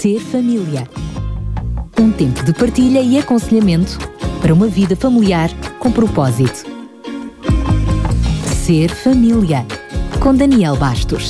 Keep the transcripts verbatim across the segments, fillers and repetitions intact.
Ser família. Um tempo de partilha e aconselhamento para uma vida familiar com propósito. Ser família. Com Daniel Bastos.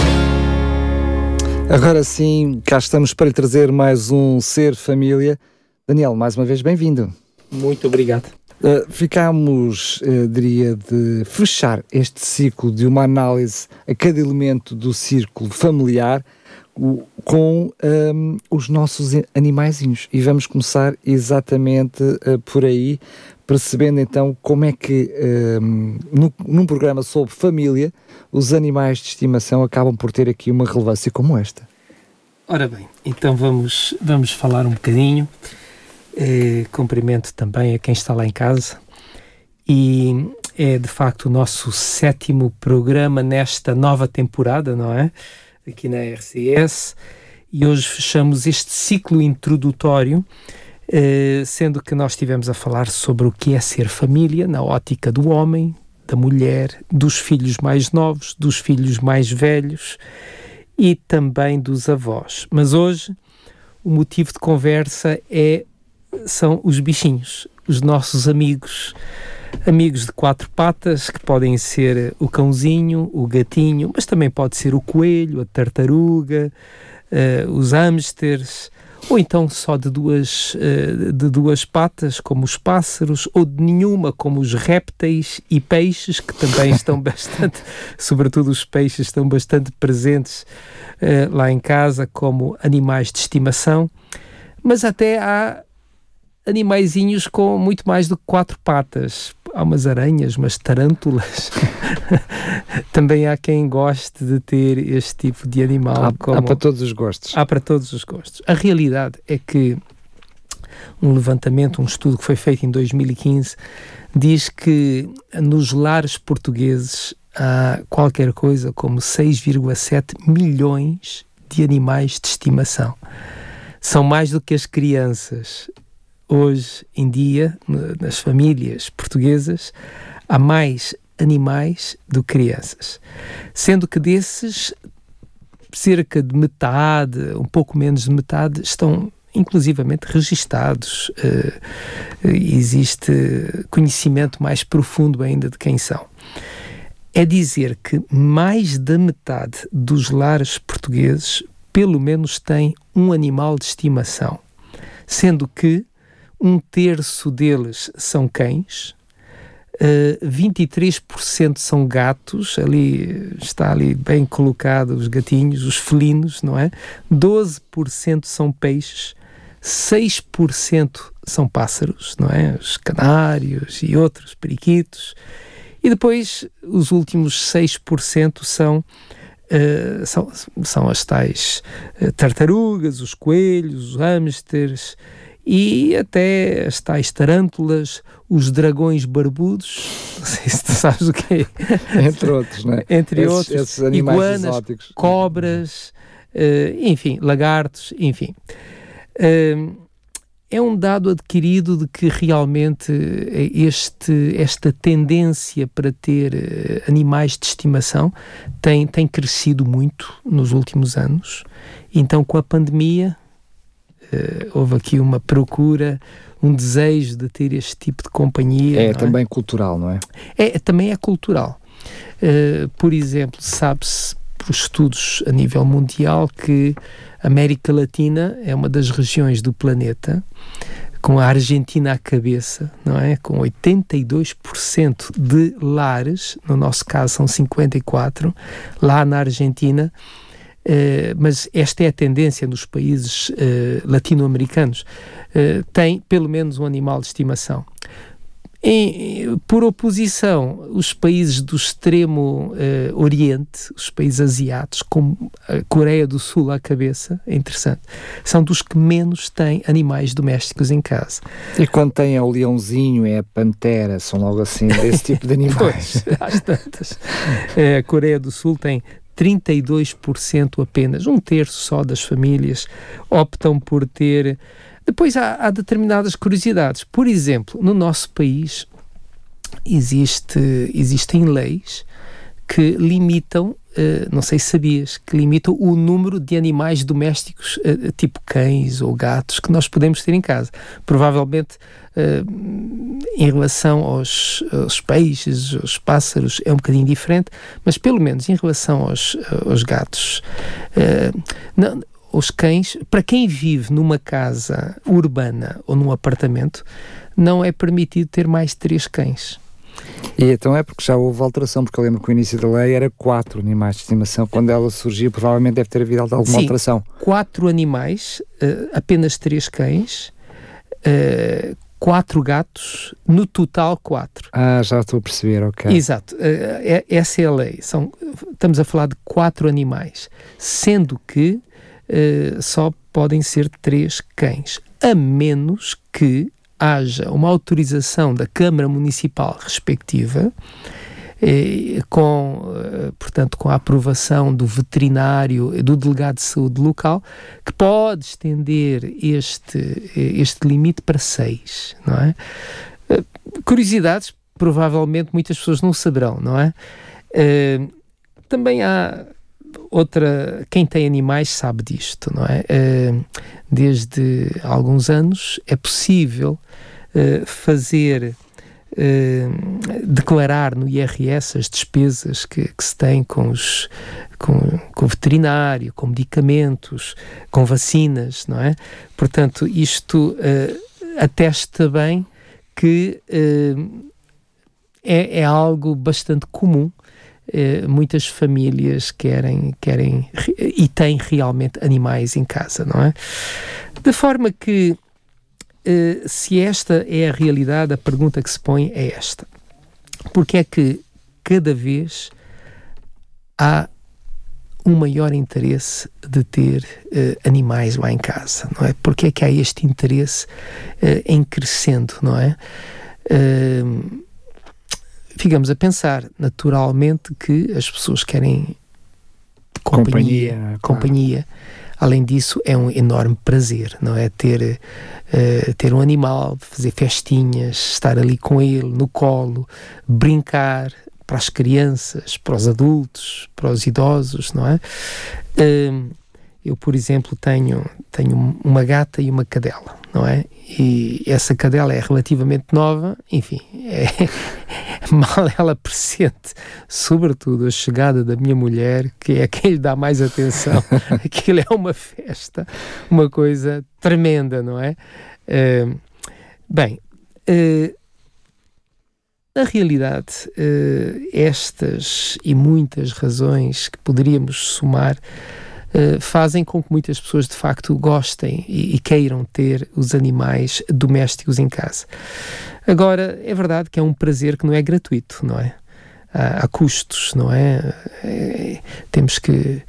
Agora sim, cá estamos para lhe trazer mais um Ser Família. Daniel, mais uma vez, bem-vindo. Muito obrigado. Uh, ficámos, uh, diria, de fechar este ciclo de uma análise a cada elemento do círculo familiar o, com um, os nossos animaizinhos. E vamos começar exatamente uh, por aí, percebendo então como é que um, no, num programa sobre família os animais de estimação acabam por ter aqui uma relevância como esta. Ora bem, então vamos, vamos falar um bocadinho. Eh, cumprimento também a quem está lá em casa, e é de facto o nosso sétimo programa nesta nova temporada, não é? Aqui na R C S, e hoje fechamos este ciclo introdutório, eh, sendo que nós estivemos a falar sobre o que é ser família na ótica do homem, da mulher, dos filhos mais novos, dos filhos mais velhos e também dos avós. Mas hoje o motivo de conversa é são os bichinhos, os nossos amigos, amigos de quatro patas, que podem ser o cãozinho, o gatinho, mas também pode ser o coelho, a tartaruga, uh, os hamsters, ou então só de duas, uh, de duas patas, como os pássaros, ou de nenhuma, como os répteis e peixes, que também estão bastante, sobretudo os peixes, estão bastante presentes uh, lá em casa, como animais de estimação. Mas até há animaizinhos com muito mais do que quatro patas. Há umas aranhas, umas tarântulas. Também há quem goste de ter este tipo de animal. Há, como... há para todos os gostos. Há para todos os gostos. A realidade é que um levantamento, um estudo que foi feito em dois mil e quinze, diz que nos lares portugueses há qualquer coisa como seis vírgula sete milhões de animais de estimação. São mais do que as crianças. Hoje em dia, nas famílias portuguesas, há mais animais do que crianças. Sendo que desses, cerca de metade, um pouco menos de metade, estão inclusivamente registados. Uh, existe conhecimento mais profundo ainda de quem são. É dizer que mais da metade dos lares portugueses, pelo menos, tem um animal de estimação. Sendo que um terço deles são cães, uh, vinte e três por cento são gatos, ali está ali bem colocado os gatinhos, os felinos, não é? doze por cento são peixes, seis por cento são pássaros, não é? Os canários e outros, periquitos, e depois os últimos seis por cento são Uh, são, são as tais uh, tartarugas, os coelhos, os hamsters e até as tais tarântulas, os dragões barbudos, não sei se tu sabes o que é. Entre outros, não é? Entre esses, outros, esses animais iguanas, exóticos. cobras, uh, enfim, lagartos, enfim. Uh, É um dado adquirido de que realmente este, esta tendência para ter uh, animais de estimação tem, tem crescido muito nos últimos anos. Então, com a pandemia, uh, houve aqui uma procura, um desejo de ter este tipo de companhia. É não também é? cultural, não é? É, também é cultural. Uh, por exemplo, sabe-se por estudos a nível mundial que a América Latina é uma das regiões do planeta, com a Argentina à cabeça, não é? Com oitenta e dois por cento de lares, no nosso caso são cinquenta e quatro por cento, lá na Argentina, uh, mas esta é a tendência nos países uh, latino-americanos, uh, tem pelo menos um animal de estimação. Em, por oposição, os países do extremo uh, oriente, os países asiáticos, como a Coreia do Sul à cabeça, é interessante, são dos que menos têm animais domésticos em casa. E quando tem o leãozinho, é a pantera, são logo assim, desse tipo de animais. Pois, às tantas. Uh, a Coreia do Sul tem trinta e dois por cento apenas, um terço só das famílias optam por ter. Depois há, há determinadas curiosidades. Por exemplo, no nosso país existe, existem leis que limitam, uh, não sei se sabias, que limitam o número de animais domésticos, uh, tipo cães ou gatos, que nós podemos ter em casa. Provavelmente, uh, em relação aos, aos peixes, aos pássaros, é um bocadinho diferente, mas pelo menos em relação aos, aos gatos, uh, não, os cães, para quem vive numa casa urbana ou num apartamento, não é permitido ter mais de três cães. E então é porque já houve alteração, porque eu lembro que o início da lei era quatro animais de estimação. Quando ela surgiu, provavelmente deve ter havido alguma Sim, alteração. Quatro animais, uh, apenas três cães, uh, quatro gatos, no total quatro. Ah, já estou a perceber, ok. Exato, uh, é, essa é a lei. São, estamos a falar de quatro animais, sendo que uh, só podem ser três cães, a menos que haja uma autorização da Câmara Municipal respectiva, eh, com, eh, portanto, com a aprovação do veterinário, do delegado de saúde local, que pode estender este, este limite para seis, não é? Eh, curiosidades, provavelmente muitas pessoas não saberão, não é? Eh, também há outra, quem tem animais sabe disto, não é? Uh, desde alguns anos é possível uh, fazer, uh, declarar no I R S as despesas que, que se tem com, os, com, com o veterinário, com medicamentos, com vacinas, não é? Portanto, isto uh, atesta bem que uh, é, é algo bastante comum. Uh, muitas famílias querem, querem e têm realmente animais em casa, não é? De forma que, uh, se esta é a realidade, a pergunta que se põe é esta: porque é que cada vez há um maior interesse de ter uh, animais lá em casa, não é? Porque é que há este interesse uh, em crescendo, não é? Uh, Ficamos a pensar, naturalmente, que as pessoas querem companhia, companhia, companhia. Além disso, é um enorme prazer, não é? Ter, uh, ter um animal, fazer festinhas, estar ali com ele, no colo, brincar, para as crianças, para os adultos, para os idosos, não é? Uh, eu, por exemplo, tenho, tenho uma gata e uma cadela, não é? E essa cadela é relativamente nova, enfim, é, mal ela pressente, sobretudo a chegada da minha mulher, que é quem lhe dá mais atenção. Aquilo é uma festa, uma coisa tremenda, não é? Uh, bem, uh, na realidade, uh, estas e muitas razões que poderíamos somar Uh, fazem com que muitas pessoas de facto gostem e, e queiram ter os animais domésticos em casa. Agora, é verdade que é um prazer que não é gratuito, não é? Há, há custos, não é? é? Temos que...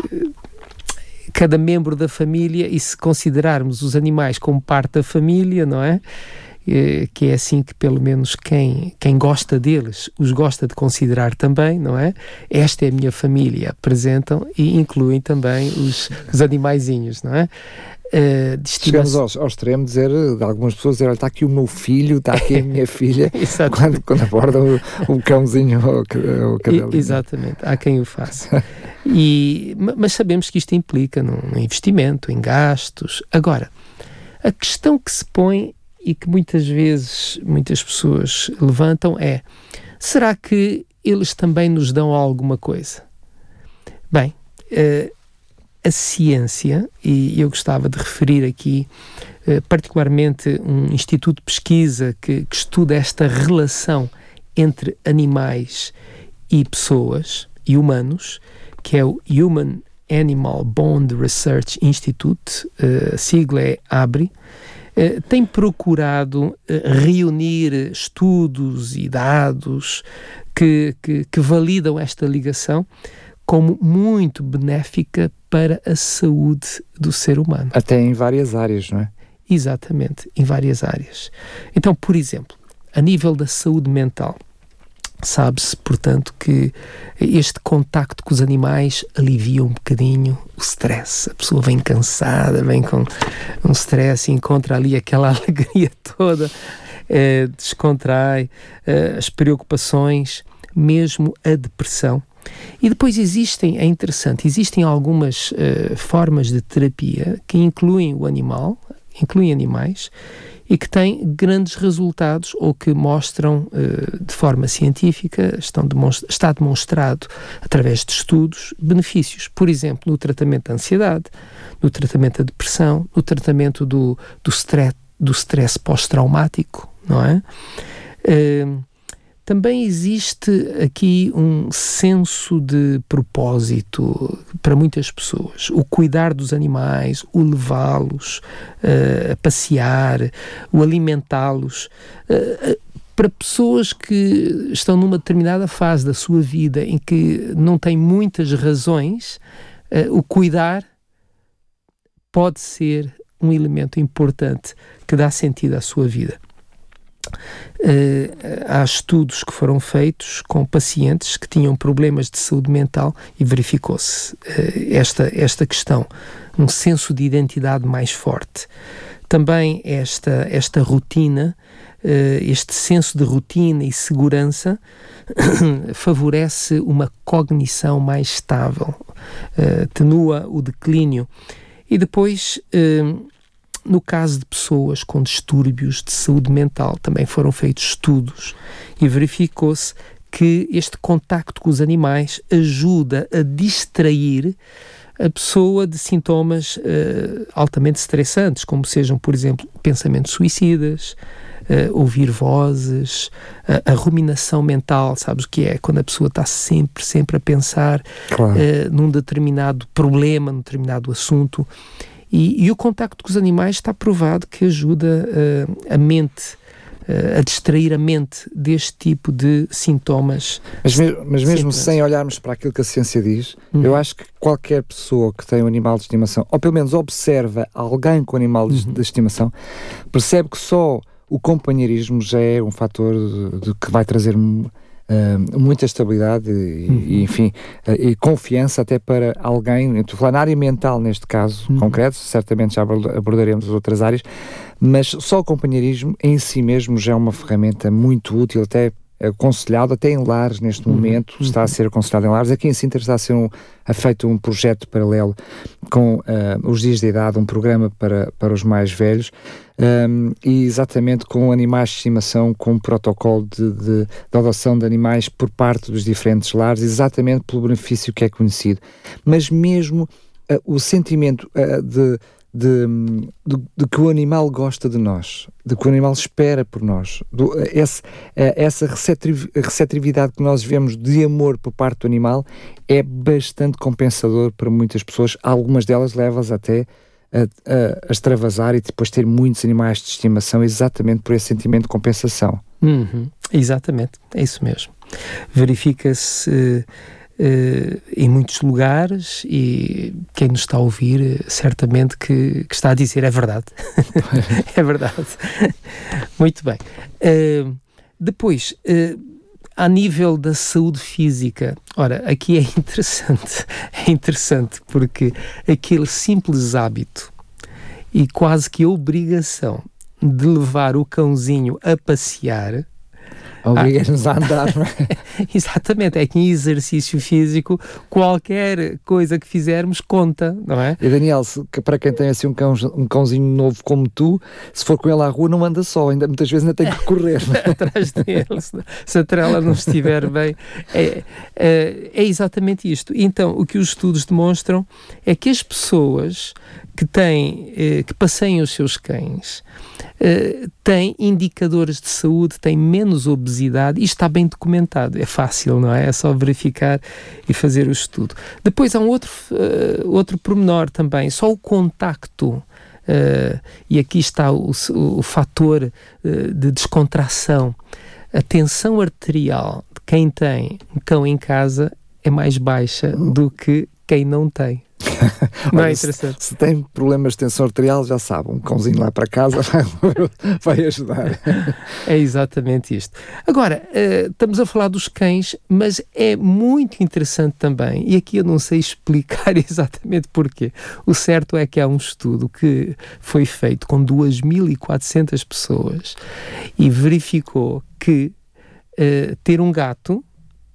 Cada membro da família, e se considerarmos os animais como parte da família, não é? Que é assim que pelo menos quem, quem gosta deles os gosta de considerar também, não é? Esta é a minha família, apresentam e incluem também os, os animaizinhos, não é? Uh, Chegamos ao, ao extremo de dizer, de algumas pessoas dizer, está aqui o meu filho, está aqui a minha filha, quando, quando abordam o, o cãozinho ou o cadelinho. Exatamente, há quem o faça. E, mas sabemos que isto implica num, num investimento, em gastos. Agora, a questão que se põe e que muitas vezes muitas pessoas levantam é: será que eles também nos dão alguma coisa? Bem, uh, a ciência, e eu gostava de referir aqui uh, particularmente um instituto de pesquisa que, que estuda esta relação entre animais e pessoas e humanos, que é o Human Animal Bond Research Institute, uh, a sigla é ABRI. Uh, tem procurado uh, reunir estudos e dados que, que, que validam esta ligação como muito benéfica para a saúde do ser humano. Até em várias áreas, não é? Exatamente, em várias áreas. Então, por exemplo, a nível da saúde mental, sabe-se, portanto, que este contacto com os animais alivia um bocadinho o stress. A pessoa vem cansada, vem com um stress e encontra ali aquela alegria toda, eh, descontrai eh, as preocupações, mesmo a depressão. E depois existem, é interessante, existem algumas uh, formas de terapia que incluem o animal, incluem animais, e que têm grandes resultados ou que mostram uh, de forma científica, estão demonstra- está demonstrado através de estudos, benefícios. Por exemplo, no tratamento da ansiedade, no tratamento da depressão, no tratamento do, do stress, do stress pós-traumático, não é? Uh, Também existe aqui um senso de propósito para muitas pessoas. O cuidar dos animais, o levá-los uh, a passear, o alimentá-los. Uh, para pessoas que estão numa determinada fase da sua vida em que não têm muitas razões, uh, o cuidar pode ser um elemento importante que dá sentido à sua vida. Uh, há estudos que foram feitos com pacientes que tinham problemas de saúde mental e verificou-se uh, esta, esta questão, um senso de identidade mais forte. Também esta, esta rotina, uh, este senso de rotina e segurança favorece uma cognição mais estável, uh, atenua o declínio. E depois... Uh, No caso de pessoas com distúrbios de saúde mental, também foram feitos estudos e verificou-se que este contacto com os animais ajuda a distrair a pessoa de sintomas uh, altamente estressantes, como sejam, por exemplo, pensamentos suicidas, uh, ouvir vozes, uh, a ruminação mental, sabes o que é? Quando a pessoa está sempre, sempre a pensar Claro. uh, num determinado problema, num determinado assunto. E, e o contacto com os animais está provado que ajuda uh, a mente, uh, a distrair a mente deste tipo de sintomas. Mas, me, mas mesmo Simples. sem olharmos para aquilo que a ciência diz, Uhum. eu acho que qualquer pessoa que tem um animal de estimação, ou pelo menos observa alguém com animal de, Uhum. de estimação, percebe que só o companheirismo já é um fator de, de que vai trazer Uh, muita estabilidade e, uhum. e enfim, uh, e confiança até para alguém, estou a falar na área mental neste caso uhum. concreto, certamente já abordaremos as outras áreas, mas só o companheirismo em si mesmo já é uma ferramenta muito útil, até aconselhado, até em lares neste uhum. momento, uhum. está a ser aconselhado em lares. Aqui em Sintra está a ser um, a feito um projeto paralelo com uh, os dias de idade, um programa para, para os mais velhos, um, e exatamente com animais de estimação, com um protocolo de, de, de adoção de animais por parte dos diferentes lares, exatamente pelo benefício que é conhecido. Mas mesmo uh, o sentimento uh, de De, de, de que o animal gosta de nós, de que o animal espera por nós, do, esse, essa receptiv, receptividade que nós vemos de amor por parte do animal é bastante compensador para muitas pessoas. Algumas delas levam-as até a, a, a extravasar e depois ter muitos animais de estimação exatamente por esse sentimento de compensação. Uhum. Exatamente, é isso mesmo. Verifica-se Uh, em muitos lugares, e quem nos está a ouvir certamente que, que está a dizer é verdade. É verdade. Muito bem. Uh, depois, uh, a nível da saúde física, ora, aqui é interessante, é interessante porque aquele simples hábito e quase que a obrigação de levar o cãozinho a passear Obriga-nos ah, a andar, não é? Exatamente, é que em exercício físico qualquer coisa que fizermos conta, não é? E Daniel, se, para quem tem assim um, cão, um cãozinho novo como tu, se for com ele à rua não anda só, ainda, muitas vezes ainda tem que correr. Atrás dele, se, se a trela não estiver bem. É, é, é exatamente isto. Então, o que os estudos demonstram é que as pessoas que têm, eh, que passeiam os seus cães eh, têm indicadores de saúde, têm menos obesidade, e está bem documentado, é fácil, não é? É só verificar e fazer o estudo. Depois há um outro, uh, outro pormenor também, só o contacto, uh, e aqui está o, o, o fator uh, de descontração. A tensão arterial de quem tem um cão em casa é mais baixa do que quem não tem. Não é interessante? Se, se tem problemas de tensão arterial, já sabe, um cãozinho lá para casa vai, vai ajudar. É exatamente isto. Agora, uh, estamos a falar dos cães, mas é muito interessante também, e aqui eu não sei explicar exatamente porquê. O certo é que há um estudo que foi feito com duas mil e quatrocentas pessoas e verificou que uh, ter um gato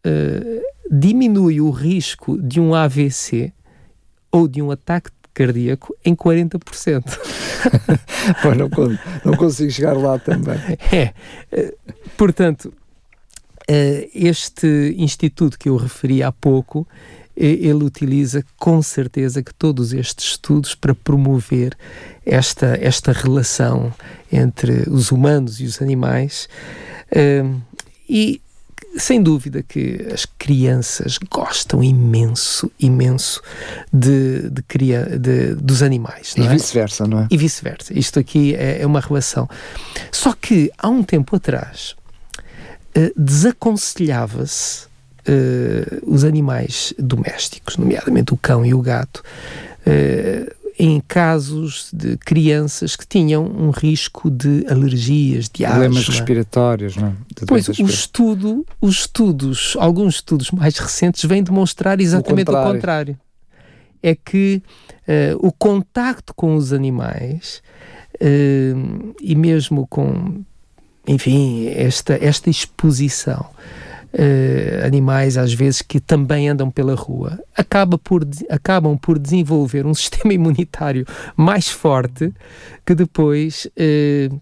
uh, diminui o risco de um A V C ou de um ataque cardíaco em quarenta por cento. Pô, não, não consigo chegar lá também. É, uh, portanto, uh, este instituto que eu referi há pouco, ele utiliza com certeza que todos estes estudos para promover esta, esta relação entre os humanos e os animais, uh, e sem dúvida que as crianças gostam imenso, imenso de, de, de, de, dos animais. Não e é? vice-versa, não é? E vice-versa. Isto aqui é, é uma relação. Só que há um tempo atrás uh, desaconselhava-se Uh, os animais domésticos, nomeadamente o cão e o gato, uh, em casos de crianças que tinham um risco de alergias, de asma. Problemas respiratórios, não é? Pois, o estudo, os estudos, alguns estudos mais recentes vêm demonstrar exatamente o contrário. O contrário. É que uh, o contacto com os animais uh, e mesmo com, enfim, esta, esta exposição Uh, animais às vezes que também andam pela rua acaba por, acabam por desenvolver um sistema imunitário mais forte que depois uh,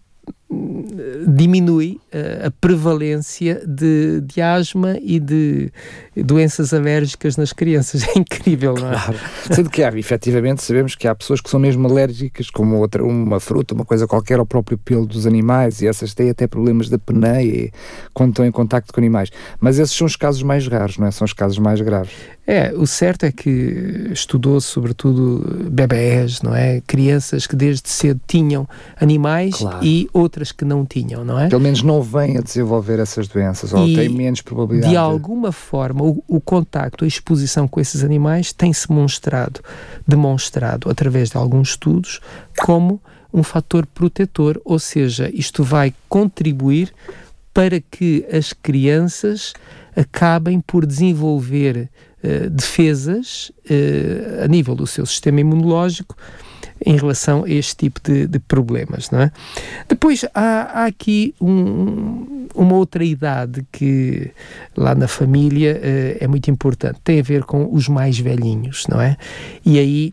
diminui uh, a prevalência de, de asma e de doenças alérgicas nas crianças. É incrível, não é? Claro. Sendo que há, efetivamente, sabemos que há pessoas que são mesmo alérgicas, como outra, uma fruta, uma coisa qualquer, ao próprio pelo dos animais, e essas têm até problemas da apneia quando estão em contacto com animais. Mas esses são os casos mais raros, não é? São os casos mais graves. É, o certo é que estudou sobretudo bebés, não é? Crianças que desde cedo tinham animais, claro, e outras que não tinham, não é? Pelo menos não vêm a desenvolver essas doenças, ou e têm menos probabilidade. De alguma forma, o, o contacto, a exposição com esses animais tem-se demonstrado, demonstrado através de alguns estudos como um fator protetor, ou seja, isto vai contribuir para que as crianças acabem por desenvolver uh, defesas uh, a nível do seu sistema imunológico em relação a este tipo de, de problemas, não é? Depois há, há aqui um, uma outra idade que lá na família uh, é muito importante, tem a ver com os mais velhinhos, não é? E aí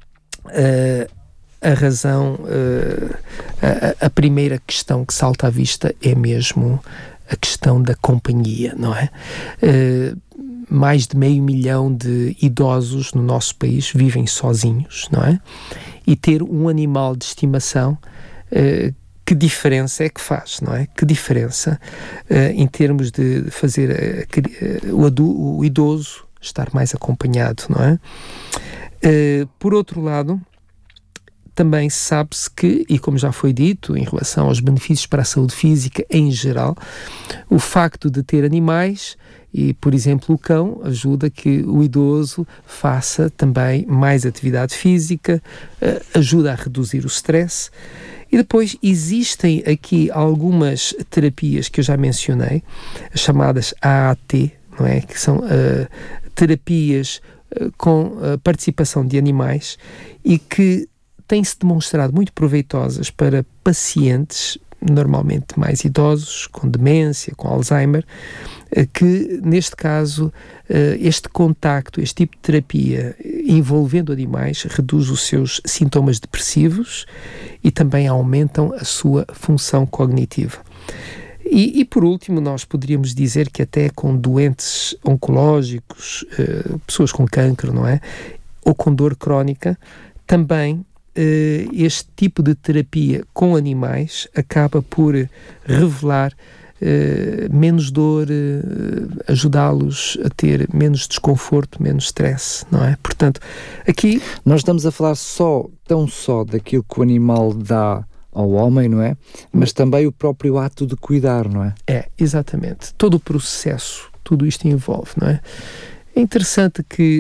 uh, a razão, uh, a, a primeira questão que salta à vista é mesmo a questão da companhia, não é? Uh, mais de meio milhão de idosos no nosso país vivem sozinhos, não é? E ter um animal de estimação, uh, que diferença é que faz, não é? Que diferença uh, em termos de fazer uh, uh, o, adu- o idoso estar mais acompanhado, não é? Uh, por outro lado, também sabe-se que, e como já foi dito, em relação aos benefícios para a saúde física em geral, o facto de ter animais, e por exemplo o cão, ajuda que o idoso faça também mais atividade física, ajuda a reduzir o stress. E depois existem aqui algumas terapias que eu já mencionei, as chamadas A A T, não é? Que são uh, terapias uh, com a participação de animais e que têm-se demonstrado muito proveitosas para pacientes, normalmente mais idosos, com demência, com Alzheimer, que, neste caso, este contacto, este tipo de terapia envolvendo animais reduz os seus sintomas depressivos e também aumentam a sua função cognitiva. E, e por último, nós poderíamos dizer que até com doentes oncológicos, pessoas com cancro, não é? Ou com dor crónica, também Uh, este tipo de terapia com animais acaba por revelar uh, menos dor, uh, ajudá-los a ter menos desconforto, menos stress, não é? Portanto, aqui... Nós estamos a falar só, tão só daquilo que o animal dá ao homem, não é? Mas também o próprio ato de cuidar, não é? É, exatamente. Todo o processo, tudo isto envolve, não é? É interessante que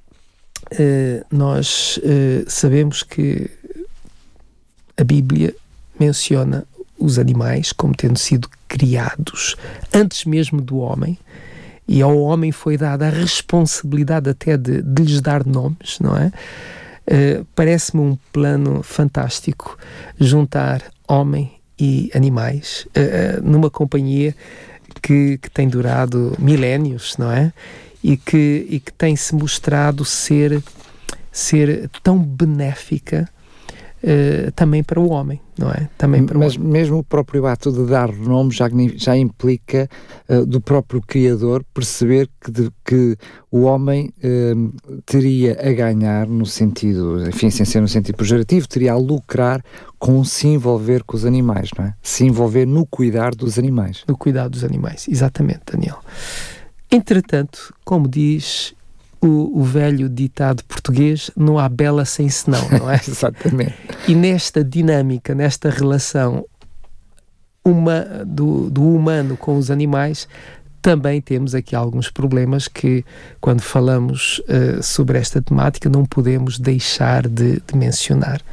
Uh, nós uh, sabemos que a Bíblia menciona os animais como tendo sido criados antes mesmo do homem, e ao homem foi dada a responsabilidade até de, de lhes dar nomes, não é? Uh, parece-me um plano fantástico juntar homem e animais uh, uh, numa companhia que, que tem durado milénios, não é? E que, e que tem-se mostrado ser, ser tão benéfica uh, também para o homem, não é? Também para Mas o homem. Mesmo o próprio ato de dar nome já, já implica uh, do próprio Criador perceber que, de, que o homem uh, teria a ganhar no sentido, enfim, sem ser no sentido pejorativo, teria a lucrar com se envolver com os animais, não é? Se envolver no cuidar dos animais. No cuidado dos animais, exatamente, Daniel. Entretanto, como diz o, o velho ditado português, não há bela sem senão, não é? Exatamente. E nesta dinâmica, nesta relação uma, do, do humano com os animais, também temos aqui alguns problemas que, quando falamos uh, sobre esta temática, não podemos deixar de, de mencionar.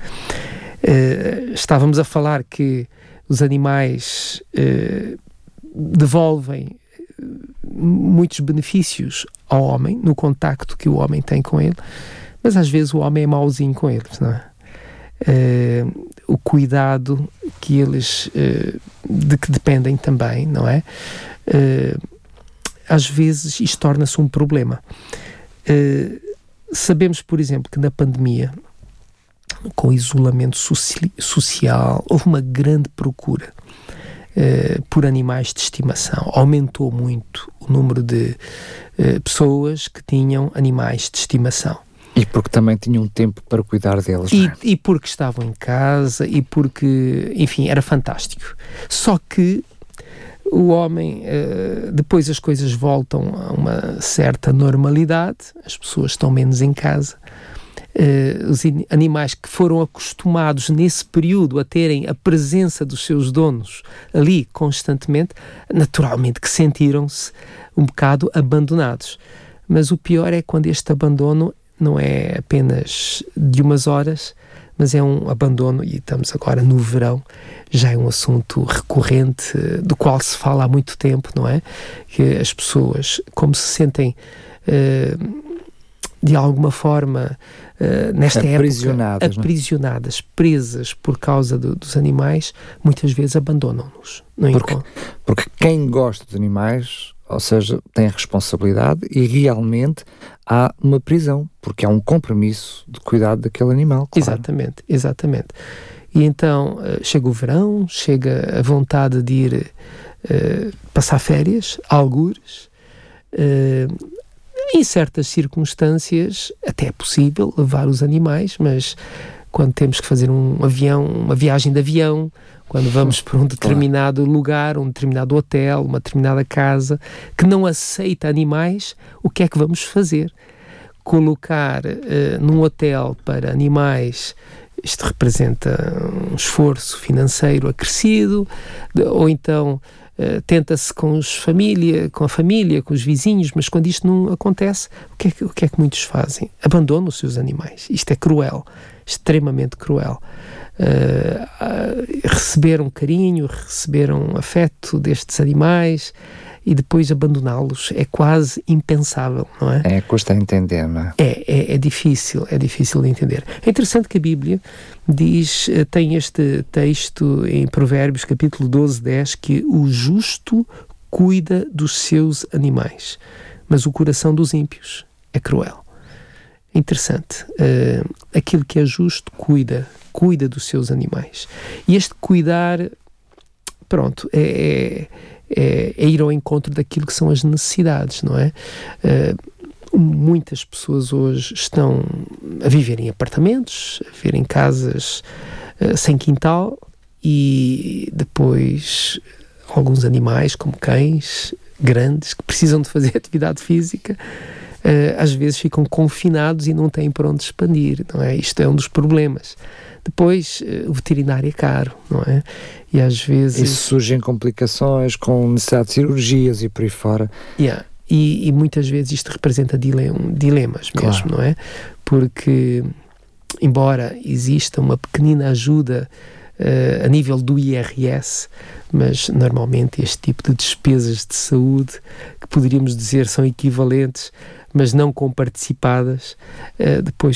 Uh, estávamos a falar que os animais uh, devolvem muitos benefícios ao homem, no contacto que o homem tem com ele, mas às vezes o homem é mauzinho com eles, não é? Uh, o cuidado que eles uh, de que dependem também, não é? Uh, às vezes isto torna-se um problema. Uh, sabemos, por exemplo, que na pandemia, com o isolamento soci- social, houve uma grande procura Uh, por animais de estimação. Aumentou muito o número de uh, pessoas que tinham animais de estimação. E porque também tinham tempo para cuidar deles. E, não é? e porque estavam em casa e porque, enfim, era fantástico. Só que o homem, uh, depois as coisas voltam a uma certa normalidade, as pessoas estão menos em casa. Uh, os in- animais que foram acostumados nesse período a terem a presença dos seus donos ali constantemente, naturalmente que sentiram-se um bocado abandonados. Mas o pior é quando este abandono não é apenas de umas horas, mas é um abandono, e estamos agora no verão, já é um assunto recorrente, uh, do qual se fala há muito tempo, não é? Que as pessoas, como se sentem uh, de alguma forma Uh, nesta aprisionadas, época, aprisionadas, presas por causa do, dos animais, muitas vezes abandonam-nos. Não porque, porque quem gosta de animais, ou seja, tem a responsabilidade e realmente há uma prisão, porque há um compromisso de cuidado daquele animal. Claro. Exatamente, exatamente. E então uh, chega o verão, chega a vontade de ir uh, passar férias, algures. Uh, Em certas circunstâncias até é possível levar os animais, mas quando temos que fazer um avião, uma viagem de avião, quando vamos para um determinado claro. lugar, um determinado hotel, uma determinada casa, que não aceita animais, o que é que vamos fazer? Colocar uh, num hotel para animais, isto representa um esforço financeiro acrescido, de, ou então Uh, tenta-se com, os família, com a família, com os vizinhos, mas quando isto não acontece, o que é que, o que, é que muitos fazem? Abandonam os seus animais. Isto é cruel, extremamente cruel. Uh, uh, receberam carinho, receberam afeto destes animais e depois abandoná-los é quase impensável, não é? É, custa entender, não é? É, é, é difícil, é difícil de entender. É interessante que a Bíblia diz, tem este texto em Provérbios, capítulo doze, dez, que o justo cuida dos seus animais, mas o coração dos ímpios é cruel. É interessante. Uh, aquilo que é justo cuida, cuida dos seus animais. E este cuidar, pronto, é... é É, é ir ao encontro daquilo que são as necessidades, não é? Uh, muitas pessoas hoje estão a viver em apartamentos, a viver em casas uh, sem quintal, e depois alguns animais, como cães grandes, que precisam de fazer atividade física, uh, às vezes ficam confinados e não têm para onde expandir, não é? Isto é um dos problemas. Depois, o veterinário é caro, não é? E às vezes... E surgem complicações com necessidade de cirurgias e por aí fora. Yeah. E, e muitas vezes isto representa dilem, dilemas mesmo, claro. Não é? Porque, embora exista uma pequenina ajuda uh, a nível do I R S, mas normalmente este tipo de despesas de saúde, que poderíamos dizer são equivalentes, mas não comparticipadas, uh, depois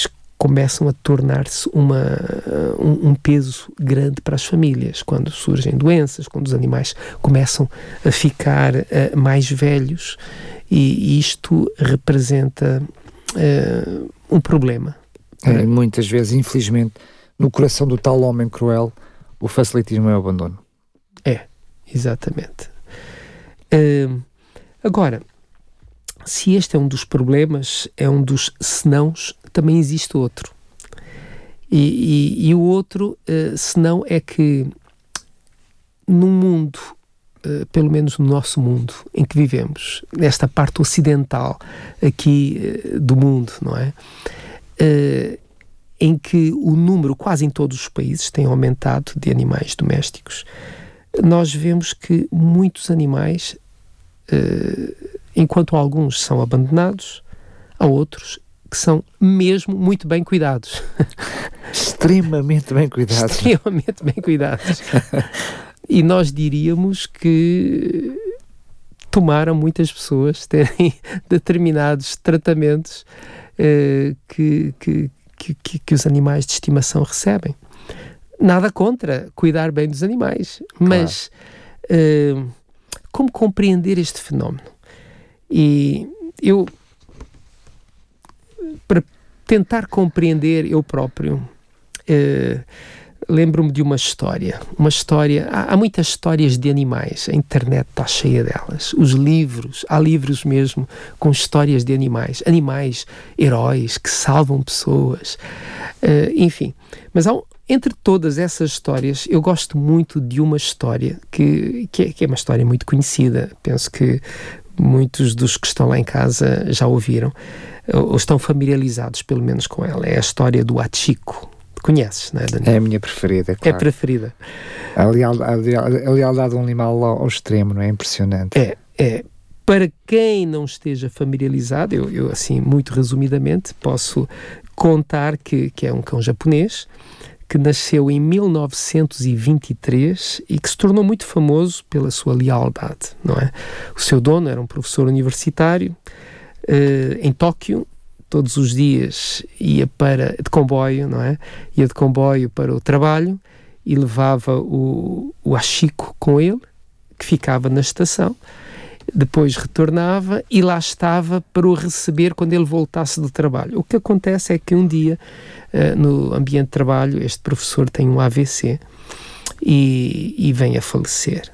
começam a tornar-se uma, um, um peso grande para as famílias, quando surgem doenças, quando os animais começam a ficar uh, mais velhos, e isto representa uh, um problema. É, muitas vezes, infelizmente, no coração do tal homem cruel, o facilitismo é o abandono. É, exatamente. Uh, agora, se este é um dos problemas, é um dos senãos, também existe outro. E, e, e o outro uh, senão é que no mundo, uh, pelo menos no nosso mundo em que vivemos, nesta parte ocidental aqui uh, do mundo, não é? Uh, em que o número, quase em todos os países, tem aumentado de animais domésticos, nós vemos que muitos animais, uh, enquanto alguns são abandonados, há outros que são mesmo muito bem cuidados. Extremamente bem cuidados. Extremamente bem cuidados. E nós diríamos que tomaram muitas pessoas terem determinados tratamentos uh, que, que, que, que os animais de estimação recebem. Nada contra cuidar bem dos animais, mas claro. uh, como compreender este fenómeno? E eu, para tentar compreender eu próprio, uh, lembro-me de uma história, uma história, há, há muitas histórias de animais, a internet está cheia delas, os livros, há livros mesmo com histórias de animais, animais heróis que salvam pessoas, uh, enfim, mas há um, entre todas essas histórias, eu gosto muito de uma história que, que, é, que é uma história muito conhecida, penso que muitos dos que estão lá em casa já ouviram, ou estão familiarizados pelo menos com ela. É a história do Hachiko. Conheces, não é, Daniel? É a minha preferida, claro. É a preferida. A lealdade, a lealdade de um animal ao, ao extremo, não é? Impressionante. É, é. Para quem não esteja familiarizado, eu, eu assim, muito resumidamente, posso contar que, que é um cão japonês que nasceu em mil novecentos e vinte e três e que se tornou muito famoso pela sua lealdade, não é? O seu dono era um professor universitário uh, em Tóquio. Todos os dias ia para, de comboio, não é? Ia de comboio para o trabalho e levava o, o Hachiko com ele, que ficava na estação. Depois retornava e lá estava para o receber quando ele voltasse do trabalho. O que acontece é que um dia, uh, no ambiente de trabalho, este professor tem um A V C e, e vem a falecer.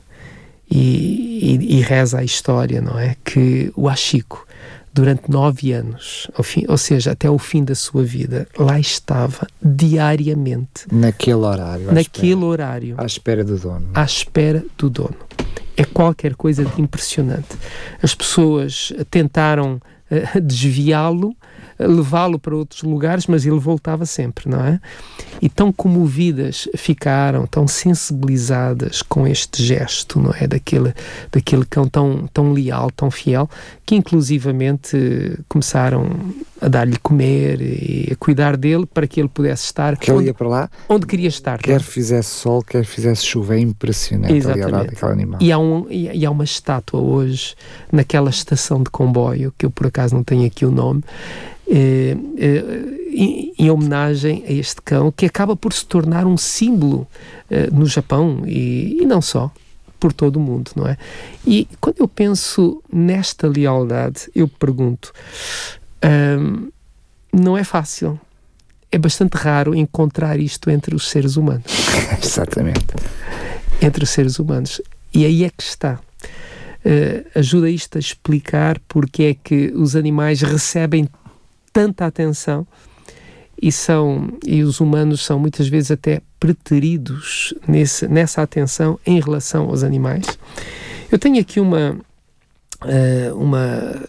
E, e, e reza a história, não é? Que o Hachiko, durante nove anos, ao fim, ou seja, até o fim da sua vida, lá estava diariamente. Naquele horário. Naquele espera, horário. À espera do dono. À espera do dono. É qualquer coisa de impressionante. As pessoas tentaram uh, desviá-lo, uh, levá-lo para outros lugares, mas ele voltava sempre, não é? E tão comovidas ficaram, tão sensibilizadas com este gesto, não é? Daquele, daquele cão tão, tão leal, tão fiel, que inclusivamente uh, começaram a dar-lhe comer e a cuidar dele para que ele pudesse estar que onde, ele ia para lá, onde queria estar. Quer fizesse sol, quer fizesse chuva. É impressionante. Exatamente. A lealdade daquele animal. E há, um, e, e há uma estátua hoje naquela estação de comboio, que eu por acaso não tenho aqui o nome, eh, eh, em, em homenagem a este cão, que acaba por se tornar um símbolo eh, no Japão e, e não só, por todo o mundo, não é? E quando eu penso nesta lealdade, eu pergunto, hum, não é fácil, é bastante raro encontrar isto entre os seres humanos. Exatamente. Entre os seres humanos. E aí é que está. Uh, ajuda isto a explicar porque é que os animais recebem tanta atenção e, são, e os humanos são muitas vezes até preteridos nesse, nessa atenção em relação aos animais. Eu tenho aqui uma, uh, uma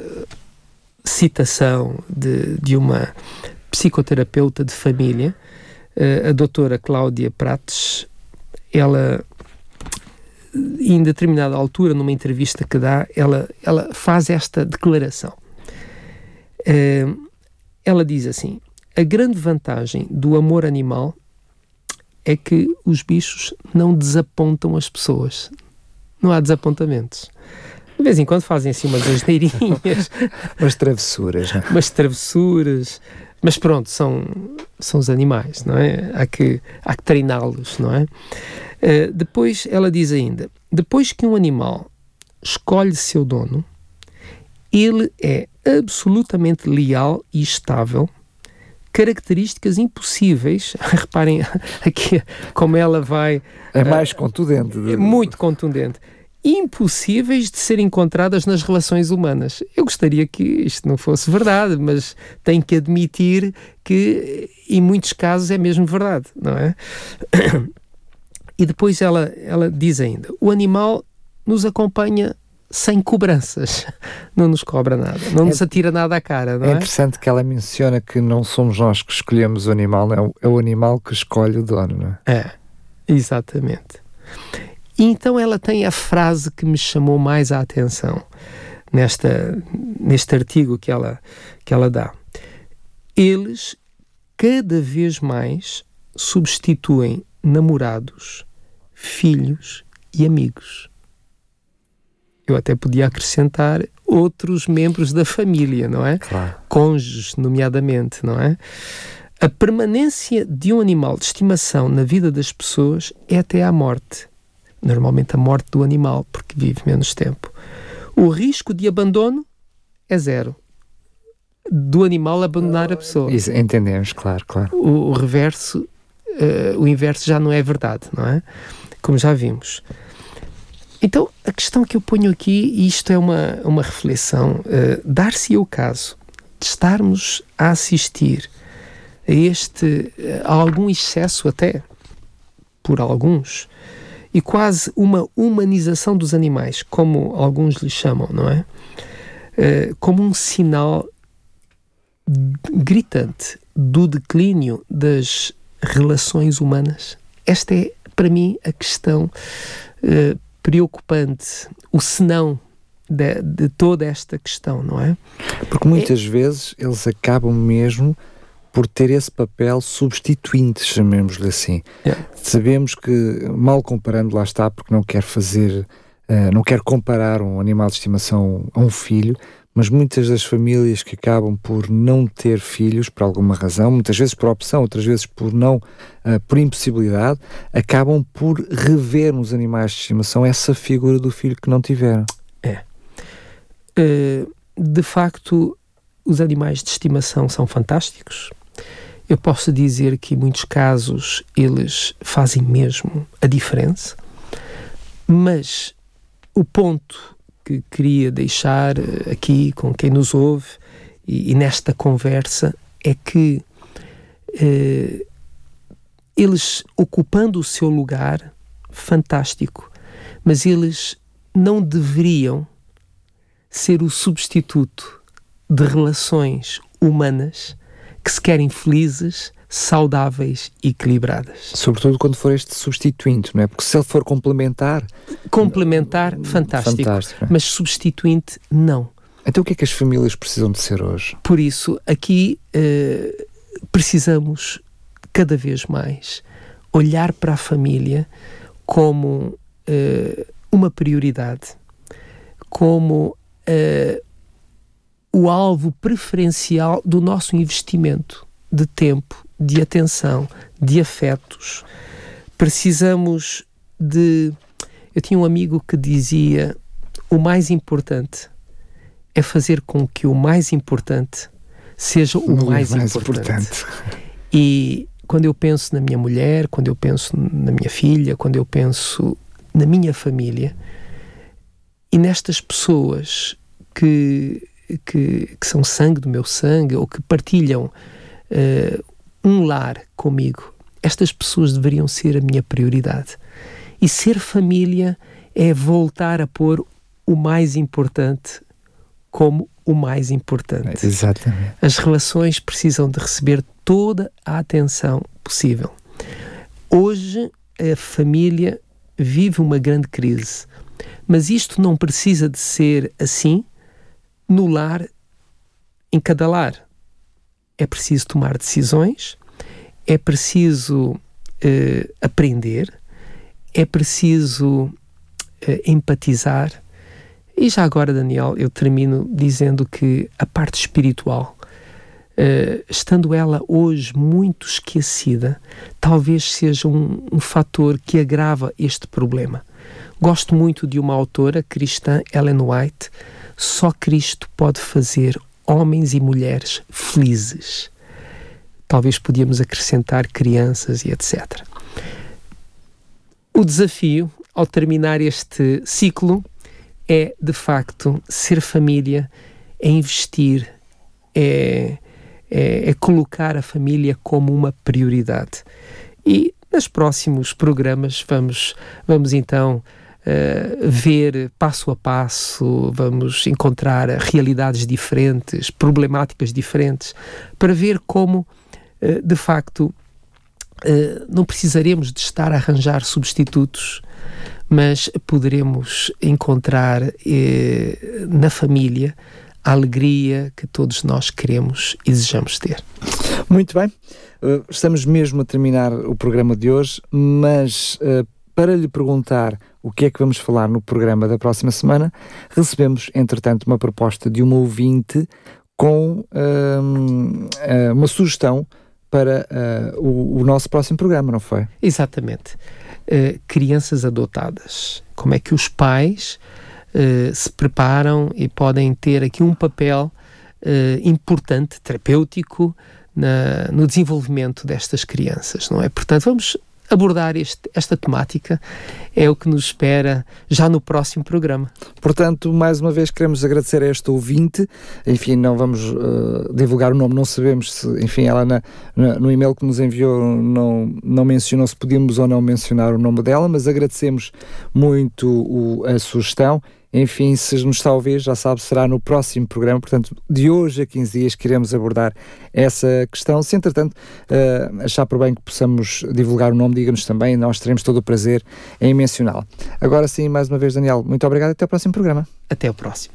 citação de, de uma psicoterapeuta de família, uh, a doutora Cláudia Prates. Ela, em determinada altura, numa entrevista que dá, ela, ela faz esta declaração. Uh, ela diz assim: a grande vantagem do amor animal é que os bichos não desapontam as pessoas. Não há desapontamentos. De vez em quando fazem assim umas asneirinhas. Umas travessuras, não é? Umas travessuras. Mas pronto, são, são os animais, não é? Há que, há que treiná-los, não é? Uh, depois ela diz ainda, depois que um animal escolhe seu dono, ele é absolutamente leal e estável, características impossíveis, reparem aqui como ela vai... É mais uh, contundente. É muito contundente. Impossíveis de serem encontradas nas relações humanas. Eu gostaria que isto não fosse verdade, mas tenho que admitir que em muitos casos é mesmo verdade, não é? E depois ela, ela diz ainda, o animal nos acompanha sem cobranças, não nos cobra nada, não nos atira nada à cara, não é? É interessante que ela menciona que não somos nós que escolhemos o animal, é o, é o animal que escolhe o dono, não é? É, exatamente. E então ela tem a frase que me chamou mais a atenção nesta, neste artigo que ela, que ela dá. Eles cada vez mais substituem namorados, filhos e amigos. Eu até podia acrescentar outros membros da família, não é? Claro. Cônjuges, nomeadamente, não é? A permanência de um animal de estimação na vida das pessoas é até à morte. Normalmente a morte do animal, porque vive menos tempo. O risco de abandono é zero. Do animal abandonar a pessoa. Isso, entendemos, claro, claro. O, o reverso, uh, o inverso já não é verdade, não é? Como já vimos. Então, a questão que eu ponho aqui, e isto é uma, uma reflexão, uh, dar-se o caso de estarmos a assistir a este, a algum excesso até, por alguns, e quase uma humanização dos animais, como alguns lhe chamam, não é? Uh, como um sinal gritante do declínio das relações humanas. Esta é, para mim, a questão uh, preocupante, o senão de, de toda esta questão, não é? Porque muitas é... vezes eles acabam mesmo por ter esse papel substituinte, chamemos-lhe assim. Yeah. Sabemos que, mal comparando, lá está, porque não quero fazer, uh, não quero comparar um animal de estimação a um filho, mas muitas das famílias que acabam por não ter filhos, por alguma razão, muitas vezes por opção, outras vezes por não, uh, por impossibilidade, acabam por rever nos animais de estimação essa figura do filho que não tiveram. É. Uh, de facto, os animais de estimação são fantásticos. Eu posso dizer que em muitos casos eles fazem mesmo a diferença, mas o ponto que queria deixar aqui com quem nos ouve e, e nesta conversa é que eh, eles, ocupando o seu lugar, fantástico, mas eles não deveriam ser o substituto de relações humanas que se querem felizes, saudáveis e equilibradas. Sobretudo quando for este substituinte, não é? Porque se ele for complementar... Complementar, fantástico, fantástico, mas substituinte, não. Então o que é que as famílias precisam de ser hoje? Por isso, aqui eh, precisamos cada vez mais olhar para a família como eh, uma prioridade, como eh, o alvo preferencial do nosso investimento de tempo, de atenção, de afetos. Precisamos de... Eu tinha um amigo que dizia: o mais importante é fazer com que o mais importante seja o Não mais, é mais importante. importante. E quando eu penso na minha mulher, quando eu penso na minha filha, quando eu penso na minha família e nestas pessoas que, que, que são sangue do meu sangue ou que partilham uh, um lar comigo, estas pessoas deveriam ser a minha prioridade. E ser família é voltar a pôr o mais importante como o mais importante. Exatamente. As relações precisam de receber toda a atenção possível. Hoje a família vive uma grande crise, mas isto não precisa de ser assim no lar, em cada lar. É preciso tomar decisões, é preciso uh, aprender, é preciso uh, empatizar, E já agora, Daniel, eu termino dizendo que a parte espiritual, uh, estando ela hoje muito esquecida, talvez seja um, um fator que agrava este problema. Gosto muito de uma autora cristã, Ellen White. Só Cristo pode fazer homens e mulheres felizes. Talvez podíamos acrescentar crianças e etcétera. O desafio, ao terminar este ciclo, é, de facto, ser família, é investir, é, é, é colocar a família como uma prioridade. E nos próximos programas vamos, vamos então uh, ver passo a passo, vamos encontrar realidades diferentes, problemáticas diferentes, para ver como, uh, de facto, uh, não precisaremos de estar a arranjar substitutos, mas poderemos encontrar eh, na família a alegria que todos nós queremos e desejamos ter. Muito bem, uh, estamos mesmo a terminar o programa de hoje, mas uh, para lhe perguntar o que é que vamos falar no programa da próxima semana, recebemos, entretanto, uma proposta de uma ouvinte com uh, uh, uma sugestão para uh, o, o nosso próximo programa, não foi? Exatamente. Uh, crianças adotadas. Como é que os pais uh, se preparam e podem ter aqui um papel uh, importante, terapêutico, na, no desenvolvimento destas crianças, não é? Portanto, vamos abordar este, esta temática, é o que nos espera já no próximo programa. Portanto, mais uma vez queremos agradecer a esta ouvinte, enfim, não vamos uh, divulgar o nome, não sabemos se, enfim, ela na, na, no e-mail que nos enviou não, não mencionou se podíamos ou não mencionar o nome dela, mas agradecemos muito o, a sugestão. Enfim, se nos está a ouvir, já sabe, será no próximo programa, portanto, de hoje a quinze dias queremos abordar essa questão. Se, entretanto, uh, achar por bem que possamos divulgar o nome, diga-nos também, nós teremos todo o prazer em mencioná-la. Agora sim, mais uma vez, Daniel, muito obrigado e até ao próximo programa. Até ao próximo.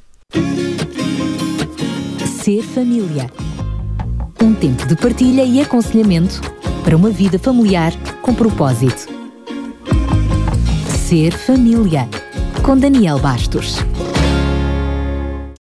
Ser família. Um tempo de partilha e aconselhamento para uma vida familiar com propósito. Ser família. Com Daniel Bastos.